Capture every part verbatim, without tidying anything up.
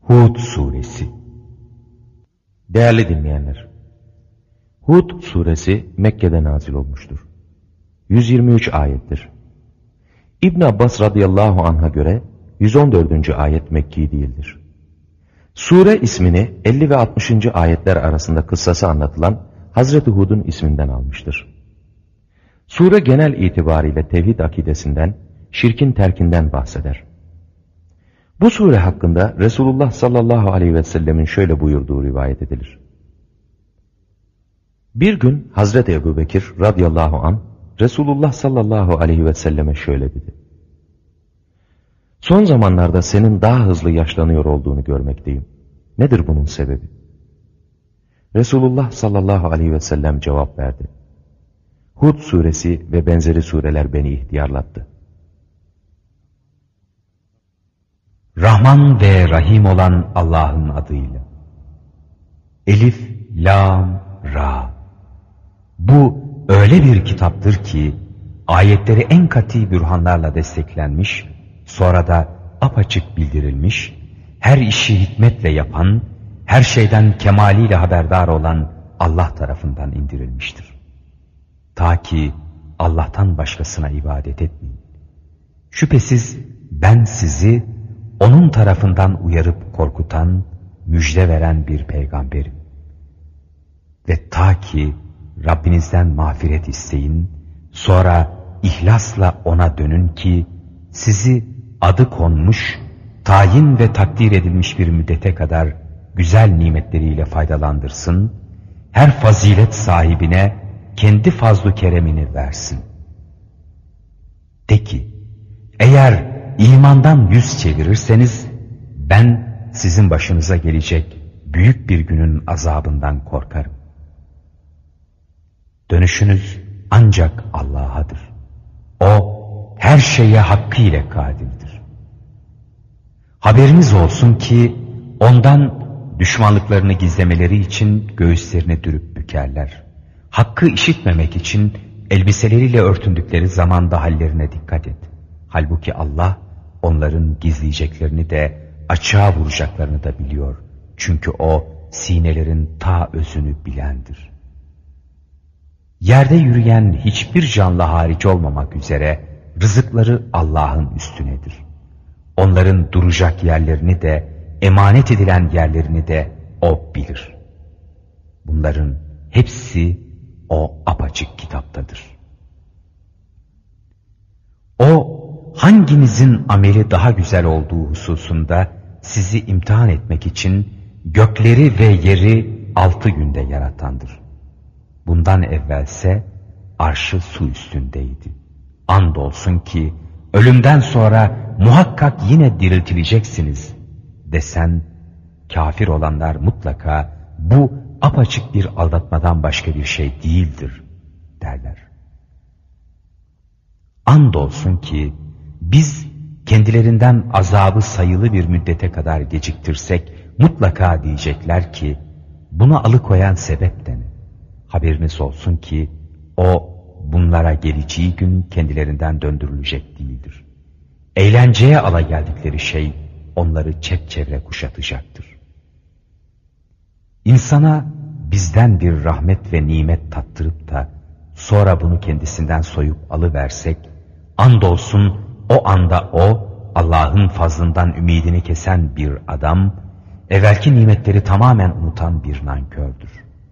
Hud Suresi. Değerli dinleyenler, Hud Suresi Mekke'de nazil olmuştur. yüz yirmi üç ayettir. İbn Abbas radıyallahu anh'a göre yüz on dördüncü ayet Mekki değildir. Sure ismini elli ve altmışıncı ayetler arasında kıssası anlatılan Hazreti Hud'un isminden almıştır. Sure genel itibariyle tevhid akidesinden, şirkin terkinden bahseder. Bu sure hakkında Resulullah sallallahu aleyhi ve sellemin şöyle buyurduğu rivayet edilir. Bir gün Hazreti Ebubekir radıyallahu anh Resulullah sallallahu aleyhi ve selleme şöyle dedi. Son zamanlarda senin daha hızlı yaşlanıyor olduğunu görmekteyim. Nedir bunun sebebi? Resulullah sallallahu aleyhi ve sellem cevap verdi. Hud suresi ve benzeri sureler beni ihtiyarlattı. Rahman ve Rahim olan Allah'ın adıyla. Elif, Lam, Ra. Bu öyle bir kitaptır ki ayetleri en kat'i bürhanlarla desteklenmiş, sonra da apaçık bildirilmiş, her işi hikmetle yapan, her şeyden kemaliyle haberdar olan Allah tarafından indirilmiştir. Ta ki Allah'tan başkasına ibadet etmeyin. Şüphesiz ben sizi onun tarafından uyarıp korkutan, müjde veren bir peygamberim. Ve ta ki Rabbinizden mağfiret isteyin, sonra ihlasla ona dönün ki sizi adı konmuş, tayin ve takdir edilmiş bir müddete kadar güzel nimetleriyle faydalandırsın, her fazilet sahibine kendi fazlu keremini versin. De ki, eğer imandan yüz çevirirseniz, ben sizin başınıza gelecek büyük bir günün azabından korkarım. Dönüşünüz ancak Allah'adır. O, her şeye hakkıyla kadirdir. Haberiniz olsun ki, ondan düşmanlıklarını gizlemeleri için göğüslerini dürüp bükerler. Hakkı işitmemek için elbiseleriyle örtündükleri zamanda hallerine dikkat et. Halbuki Allah, onların gizleyeceklerini de açığa vuracaklarını da biliyor. Çünkü O sinelerin ta özünü bilendir. Yerde yürüyen hiçbir canlı hariç olmamak üzere rızıkları Allah'ın üstünedir. Onların duracak yerlerini de emanet edilen yerlerini de O bilir. Bunların hepsi O apaçık kitaptadır. O hanginizin ameli daha güzel olduğu hususunda sizi imtihan etmek için gökleri ve yeri altı günde yaratandır. Bundan evvelse arşı su üstündeydi. Andolsun ki ölümden sonra muhakkak yine diriltileceksiniz desen, kafir olanlar mutlaka bu apaçık bir aldatmadan başka bir şey değildir derler. Andolsun ki biz kendilerinden azabı sayılı bir müddete kadar geciktirsek mutlaka diyecekler ki bunu alıkoyan sebep de ne? Haberiniz olsun ki O bunlara geleceği gün kendilerinden döndürülecek değildir. Eğlenceye ala geldikleri şey onları çepçevre kuşatacaktır. İnsana bizden bir rahmet ve nimet tattırıp da sonra bunu kendisinden soyup alıversek, andolsun o anda o, Allah'ın fazlından ümidini kesen bir adam, evvelki nimetleri tamamen unutan bir nankördür.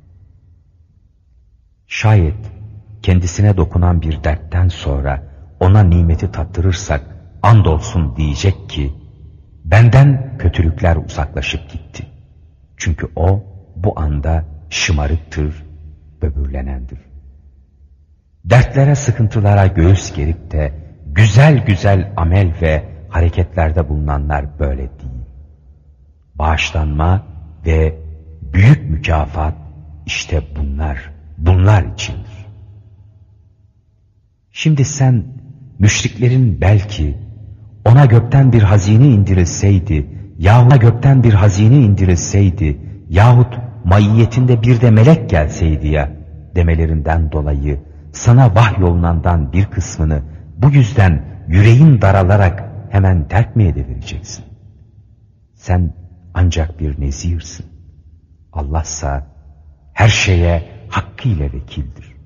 Şayet kendisine dokunan bir dertten sonra ona nimeti tattırırsak, andolsun diyecek ki, benden kötülükler uzaklaşıp gitti. Çünkü o bu anda şımarıktır, böbürlenendir. Dertlere, sıkıntılara göğüs gerip de güzel güzel amel ve hareketlerde bulunanlar böyle değil. Bağışlanma ve büyük mükafat işte bunlar, bunlar içindir. Şimdi sen müşriklerin belki ona gökten bir hazine indirilseydi yahut gökten bir hazine indirilseydi yahut maiyetinde bir de melek gelseydi ya demelerinden dolayı sana vahyolunandan bir kısmını bu yüzden yüreğin daralarak hemen terk mi edevereceksin? Sen ancak bir nezirsin. Allah'sa her şeye hakkıyla vekildir.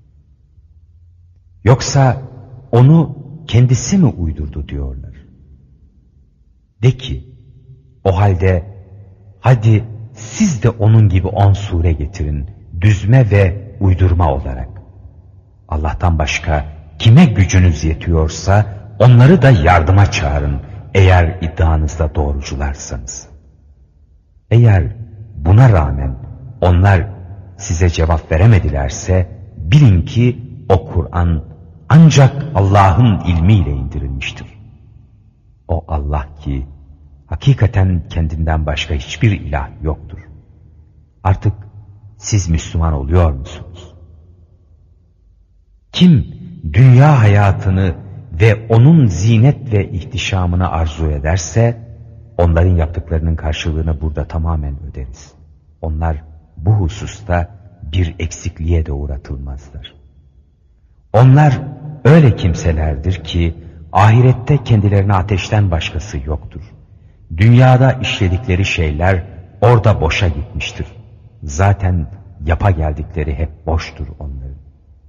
Yoksa onu kendisi mi uydurdu diyorlar. De ki, o halde hadi siz de onun gibi on sure getirin, düzme ve uydurma olarak. Allah'tan başka kime gücünüz yetiyorsa onları da yardıma çağırın eğer iddianızda doğrucularsanız. Eğer buna rağmen onlar size cevap veremedilerse bilin ki o Kur'an ancak Allah'ın ilmiyle indirilmiştir. O Allah ki hakikaten kendinden başka hiçbir ilah yoktur. Artık siz Müslüman oluyor musunuz? Kim dünya hayatını ve onun zinet ve ihtişamını arzu ederse onların yaptıklarının karşılığını burada tamamen öderiz. Onlar bu hususta bir eksikliğe de uğratılmazlar. Onlar öyle kimselerdir ki ahirette kendilerine ateşten başkası yoktur. Dünyada işledikleri şeyler orada boşa gitmiştir. Zaten yapa geldikleri hep boştur onların.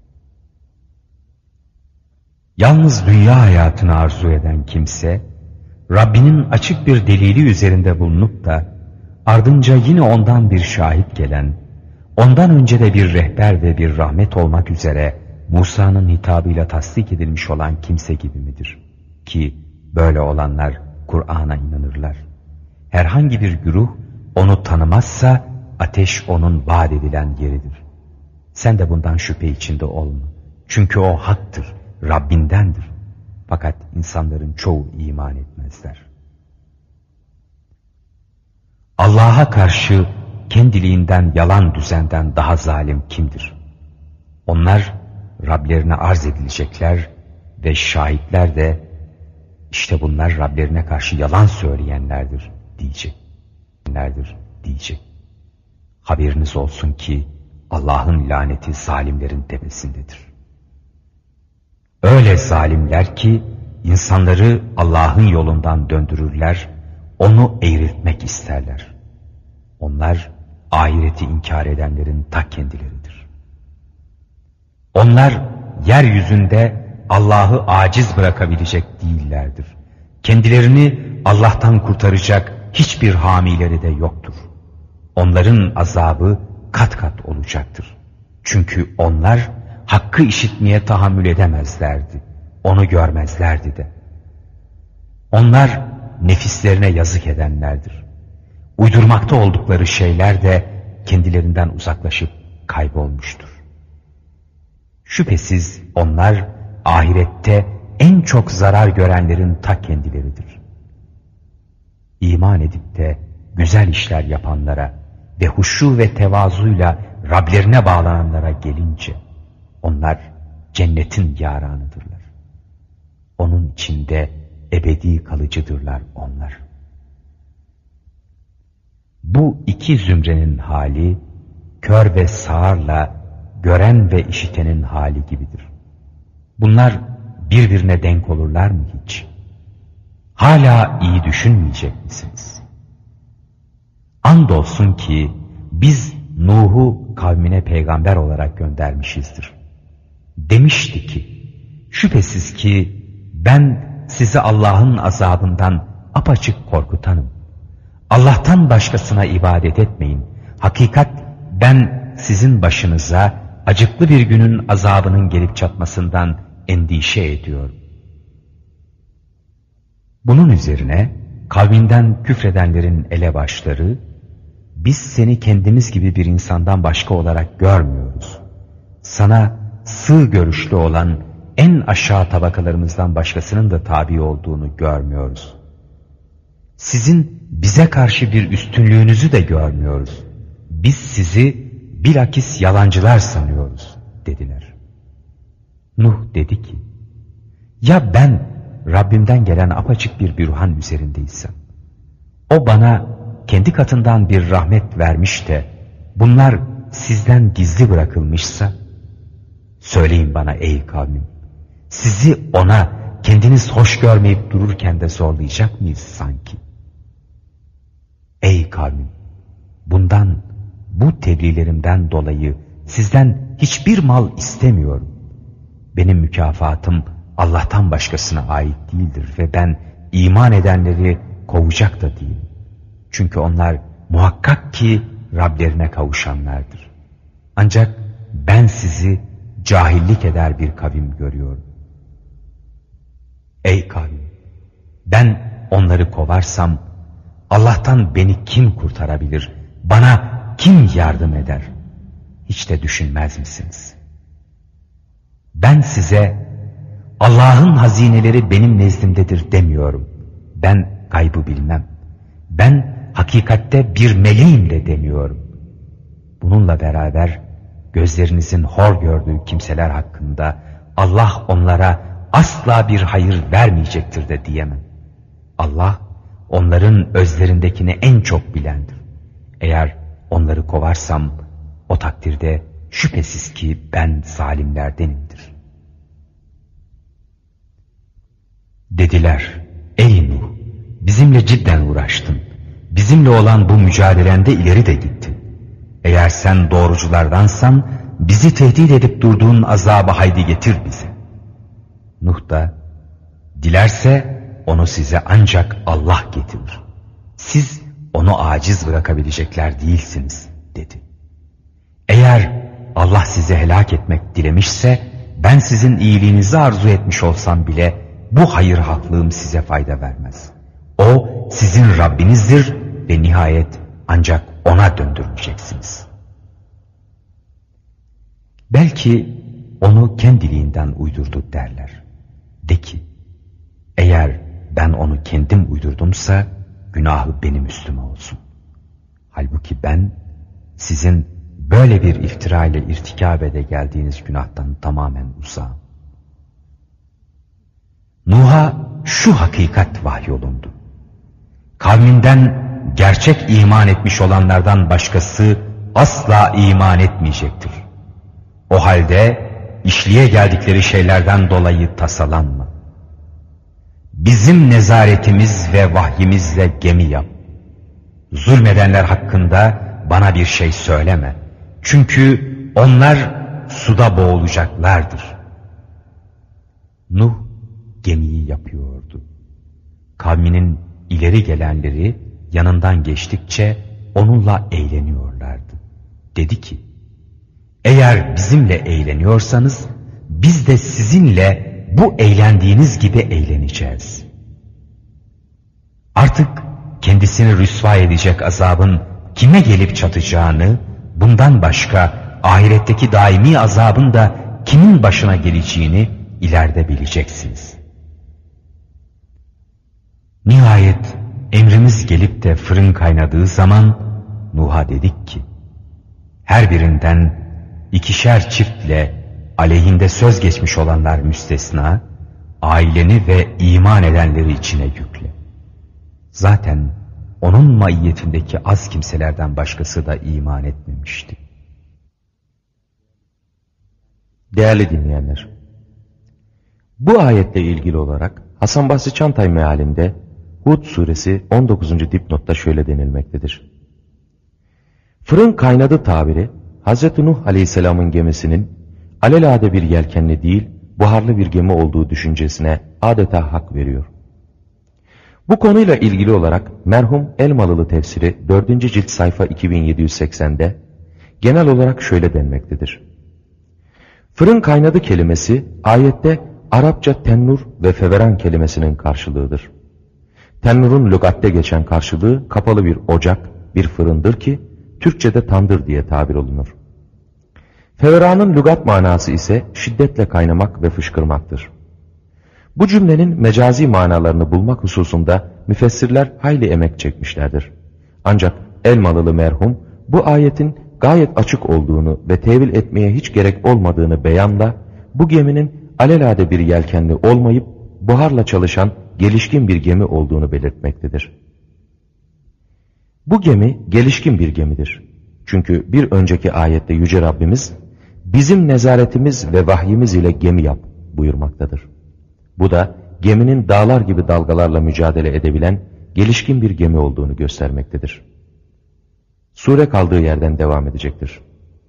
Yalnız dünya hayatını arzu eden kimse, Rabbinin açık bir delili üzerinde bulunup da, ardınca yine ondan bir şahit gelen, ondan önce de bir rehber ve bir rahmet olmak üzere Musa'nın hitabıyla tasdik edilmiş olan kimse gibi midir? Ki böyle olanlar Kur'an'a inanırlar. Herhangi bir güruh onu tanımazsa ateş onun vaat edilen yeridir. Sen de bundan şüphe içinde olma. Çünkü o haktır, Rabbindendir. Fakat insanların çoğu iman etmezler. Allah'a karşı kendiliğinden yalan düzenden daha zalim kimdir? Onlar Rablerine arz edilecekler ve şahitler de işte bunlar Rablerine karşı yalan söyleyenlerdir diyecek. diyecek. Haberiniz olsun ki Allah'ın laneti zalimlerin tepesindedir. Öyle zalimler ki insanları Allah'ın yolundan döndürürler, onu eğriltmek isterler. Onlar ahireti inkar edenlerin ta kendileridir. Onlar yeryüzünde Allah'ı aciz bırakabilecek değillerdir. Kendilerini Allah'tan kurtaracak hiçbir hamileri de yoktur. Onların azabı kat kat olacaktır. Çünkü onlar hakkı işitmeye tahammül edemezlerdi. Onu görmezlerdi de. Onlar nefislerine yazık edenlerdir. Uydurmakta oldukları şeyler de kendilerinden uzaklaşıp kaybolmuştur. Şüphesiz onlar ahirette en çok zarar görenlerin ta kendileridir. İman edip de güzel işler yapanlara ve huşu ve tevazuyla Rablerine bağlananlara gelince onlar cennetin yaranıdırlar. Onun içinde ebedi kalıcıdırlar onlar. Bu iki zümrenin hali kör ve sağırla gören ve işitenin hali gibidir. Bunlar birbirine denk olurlar mı hiç? Hala iyi düşünmeyecek misiniz? Andolsun ki biz Nuh'u kavmine peygamber olarak göndermişizdir. Demişti ki, şüphesiz ki ben sizi Allah'ın azabından apaçık korkutanım. Allah'tan başkasına ibadet etmeyin. Hakikat ben sizin başınıza acıklı bir günün azabının gelip çatmasından endişe ediyorum. Bunun üzerine kavminden küfredenlerin elebaşları, biz seni kendimiz gibi bir insandan başka olarak görmüyoruz. Sana sığ görüşlü olan en aşağı tabakalarımızdan başkasının da tabi olduğunu görmüyoruz. Sizin bize karşı bir üstünlüğünüzü de görmüyoruz. Biz sizi bilakis yalancılar sanıyoruz dediler. Nuh dedi ki, ya ben Rabbimden gelen apaçık bir bürhan üzerindeysem, o bana kendi katından bir rahmet vermiş de bunlar sizden gizli bırakılmışsa, söyleyin bana ey kavmim, sizi ona kendiniz hoş görmeyip dururken de zorlayacak mıyız sanki? Ey Ey kavmim! Bundan, bu tebliğlerimden dolayı sizden hiçbir mal istemiyorum. Benim mükafatım Allah'tan başkasına ait değildir ve ben iman edenleri kovacak da değilim. Çünkü onlar muhakkak ki Rablerine kavuşanlardır. Ancak ben sizi cahillik eder bir kavim görüyorum. Ey kavim! Ben onları kovarsam Allah'tan beni kim kurtarabilir? Bana kim yardım eder? Hiç de düşünmez misiniz? Ben size Allah'ın hazineleri benim nezdimdedir demiyorum. Ben gaybı bilmem. Ben hakikatte bir meleğim de demiyorum. Bununla beraber gözlerinizin hor gördüğü kimseler hakkında Allah onlara asla bir hayır vermeyecektir de diyemem. Allah onların özlerindekini en çok bilendir. Eğer onları kovarsam o takdirde şüphesiz ki ben zalimlerdenimdir. Dediler, ey Nuh, bizimle cidden uğraştın. Bizimle olan bu mücadelende ileri de gittin. Eğer sen doğruculardansan bizi tehdit edip durduğun azabı haydi getir bize. Nuh da, dilerse onu size ancak Allah getirir. Siz onu aciz bırakabilecekler değilsiniz dedi. Eğer Allah sizi helak etmek dilemişse ben sizin iyiliğinizi arzu etmiş olsam bile bu hayır haklığım size fayda vermez. O sizin Rabbinizdir ve nihayet ancak ona döndürüleceksiniz. Belki onu kendiliğinden uydurdu derler. De ki, eğer ben onu kendim uydurdumsa günahı benim üstüme olsun. Halbuki ben sizin böyle bir iftira ile irtikab ede geldiğiniz günahtan tamamen uzağım. Nuh'a şu hakikat vahyolundu. Kavminden gerçek iman etmiş olanlardan başkası asla iman etmeyecektir. O halde işliye geldikleri şeylerden dolayı tasalanma. Bizim nezaretimiz ve vahyimizle gemi yap. Zulmedenler hakkında bana bir şey söyleme. Çünkü onlar suda boğulacaklardır. Nuh gemiyi yapıyordu. Kavminin ileri gelenleri yanından geçtikçe onunla eğleniyorlardı. Dedi ki, eğer bizimle eğleniyorsanız biz de sizinle bu eğlendiğiniz gibi eğleneceğiz. Artık kendisini rüsva edecek azabın kime gelip çatacağını, bundan başka ahiretteki daimi azabın da kimin başına geleceğini ileride bileceksiniz. Nihayet emrimiz gelip de fırın kaynadığı zaman Nuh'a dedik ki, her birinden ikişer çiftle aleyhinde söz geçmiş olanlar müstesna, aileni ve iman edenleri içine yükle. Zaten onun maiyetindeki az kimselerden başkası da iman etmemişti. Değerli dinleyenler, bu ayetle ilgili olarak Hasan Basri Çantay mealinde Hud suresi on dokuzuncu dipnotta şöyle denilmektedir. Fırın kaynadı tabiri Hazreti Nuh Aleyhisselam'ın gemisinin alelade bir yelkenli değil buharlı bir gemi olduğu düşüncesine adeta hak veriyor. Bu konuyla ilgili olarak merhum Elmalılı tefsiri dördüncü cilt sayfa iki bin yedi yüz seksende genel olarak şöyle denmektedir. Fırın kaynadı kelimesi ayette Arapça tennur ve feveran kelimesinin karşılığıdır. Tennurun lügatte geçen karşılığı kapalı bir ocak, bir fırındır ki Türkçe'de tandır diye tabir olunur. Feveranın lügat manası ise şiddetle kaynamak ve fışkırmaktır. Bu cümlenin mecazi manalarını bulmak hususunda müfessirler hayli emek çekmişlerdir. Ancak Elmalılı merhum bu ayetin gayet açık olduğunu ve tevil etmeye hiç gerek olmadığını beyanla bu geminin alelade bir yelkenli olmayıp buharla çalışan gelişkin bir gemi olduğunu belirtmektedir. Bu gemi gelişkin bir gemidir. Çünkü bir önceki ayette Yüce Rabbimiz bizim nezaretimiz ve vahyimiz ile gemi yap buyurmaktadır. Bu da geminin dağlar gibi dalgalarla mücadele edebilen gelişkin bir gemi olduğunu göstermektedir. Sure kaldığı yerden devam edecektir.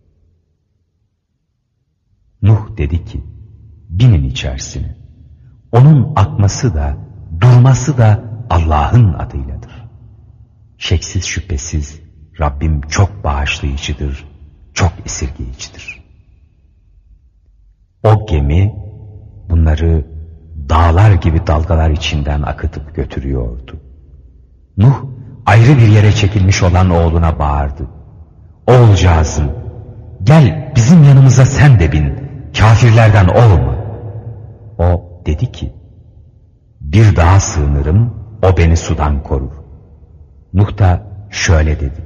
Nuh dedi ki, binin içerisine. Onun akması da, durması da Allah'ın adıyladır. Şeksiz şüphesiz Rabbim çok bağışlayıcıdır, çok esirgeyicidir. O gemi bunları dağlar gibi dalgalar içinden akıtıp götürüyordu. Nuh ayrı bir yere çekilmiş olan oğluna bağırdı. Oğulcağızım, gel bizim yanımıza sen de bin, kafirlerden olma. O dedi ki, bir dağa sığınırım, o beni sudan korur. Nuh da şöyle dedi.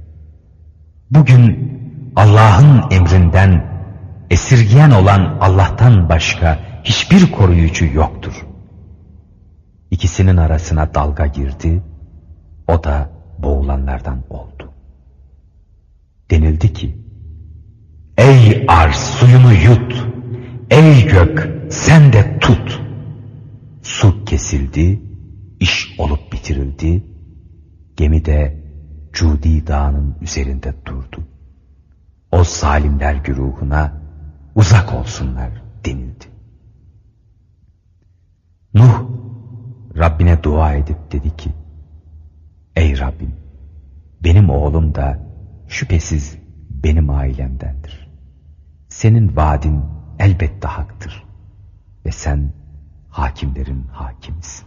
Bugün Allah'ın emrinden esirgeyen olan Allah'tan başka hiçbir koruyucu yoktur. İkisinin arasına dalga girdi, o da boğulanlardan oldu. Denildi ki, ey arz suyunu yut, ey gök sen de tut. Su kesildi, iş olup bitirildi, gemi de Cudi Dağı'nın üzerinde durdu. O zalimler güruhuna uzak olsunlar denildi. Nuh Rabbine dua edip dedi ki, ey Rabbim, benim oğlum da şüphesiz benim ailemdendir. Senin vaadin elbette haktır ve sen hakimlerin hakimisin.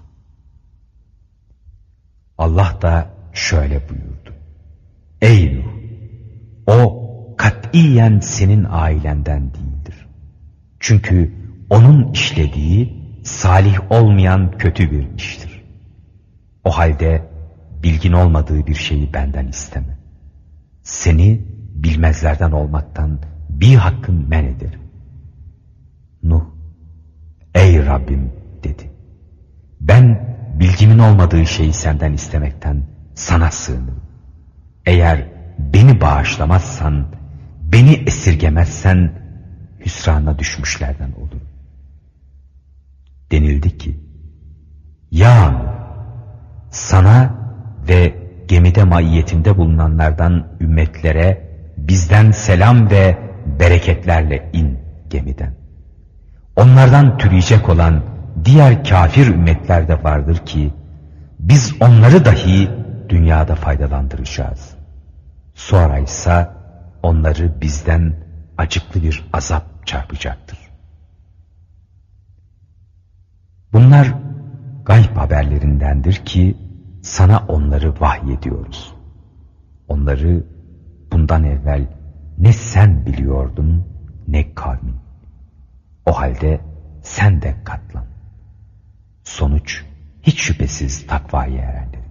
Allah da şöyle buyurdu. Ey Nuh! O katiyen senin ailenden değildir. Çünkü onun işlediği salih olmayan kötü bir iştir. O halde bilgin olmadığı bir şeyi benden isteme. Seni bilmezlerden olmaktan bir hakkın men ederim. Nuh, ey Rabbim dedi. Ben bilgimin olmadığı şeyi senden istemekten sana sığınırım. Eğer beni bağışlamazsan, beni esirgemezsen hüsrana düşmüşlerden olurum. Denildi ki, ya Nuh, sana ve gemide maiyetinde bulunanlardan ümmetlere bizden selam ve bereketlerle in gemiden. Onlardan türeyecek olan diğer kafir ümmetler de vardır ki biz onları dahi dünyada faydalandıracağız. Sonra ise onları bizden acıklı bir azap çarpacaktır. Bunlar gayb haberlerindendir ki sana onları vahyediyoruz. Onları bundan evvel ne sen biliyordun ne kavmin. O halde sen de katlan. Sonuç hiç şüphesiz takvaya erendir.